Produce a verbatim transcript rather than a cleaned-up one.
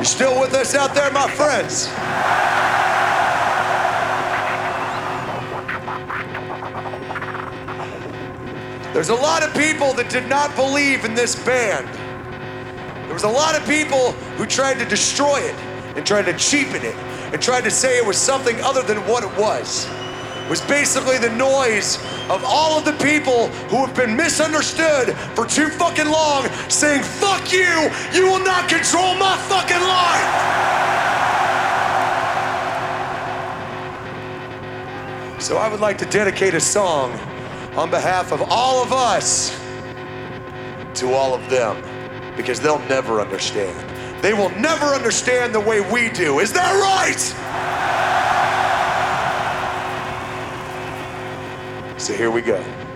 still with us out there, my friends? There's a lot of people that did not believe in this band. There was a lot of people who tried to destroy it and tried to cheapen it and tried to say it was something other than what it was. It was basically the noise of all of the people who have been misunderstood for too fucking long saying, fuck you, you will not control my fucking life. So I would like to dedicate a song on behalf of all of us to all of them, because they'll never understand. They will never understand the way we do. Is that right? So here we go.